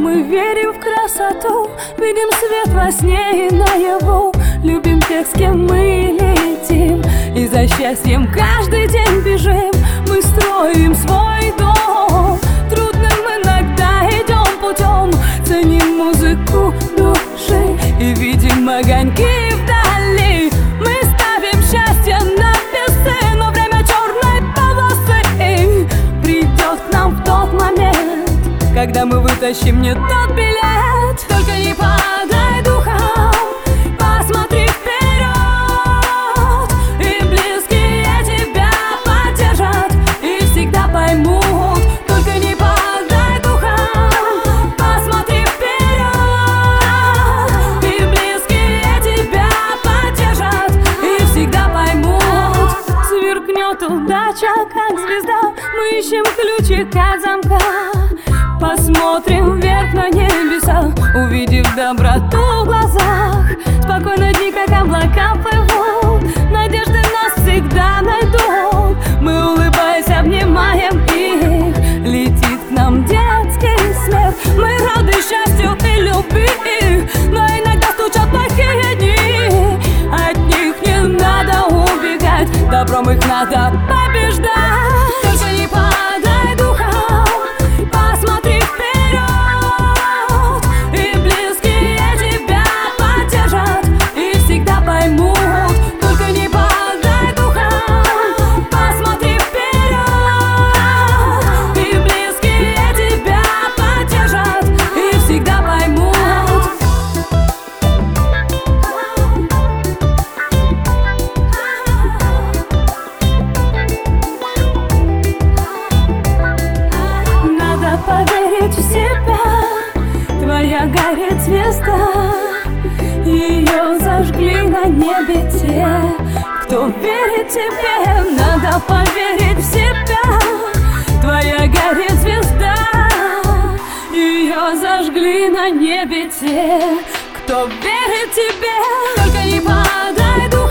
Мы верим в красоту, видим свет во сне и наяву. Любим тех, с кем мы летим, и за счастьем каждый день бежим. Мы строим свой дом, трудным иногда идем путем. Ценим музыку души и видим огоньки вдали. Мы ставим счастье на весы, но время черной полосы придет к нам в тот момент, когда мы вытащим не тот билет. Только не падай духом, посмотри вперед, и близкие тебя поддержат и всегда поймут. Только не падай духом, посмотри вперед, и близкие тебя поддержат и всегда поймут. Сверкнет удача, как звезда, мы ищем ключик от замка. Посмотрим вверх на небеса, увидев доброту в глазах. Спокойно дни, как облака плывут, надежды нас всегда найдут. Мы, улыбаясь, обнимаем их, летит к нам детский смех. Мы рады счастью и любви, но иногда стучат плохие дни. От них не надо убегать, добром их надо побеждать. Только не падай духом, посмотри вперед, и близкие тебя поддержат и всегда поймут. Только не падай духом, посмотри вперед, и близкие тебя поддержат и всегда поймут. Надо поверить в себя, твоя горит звезда. Ее зажгли на небе те, кто верит тебе. Надо поверить в себя, твоя горит звезда. Ее зажгли на небе те, кто верит тебе. Только не падай духом,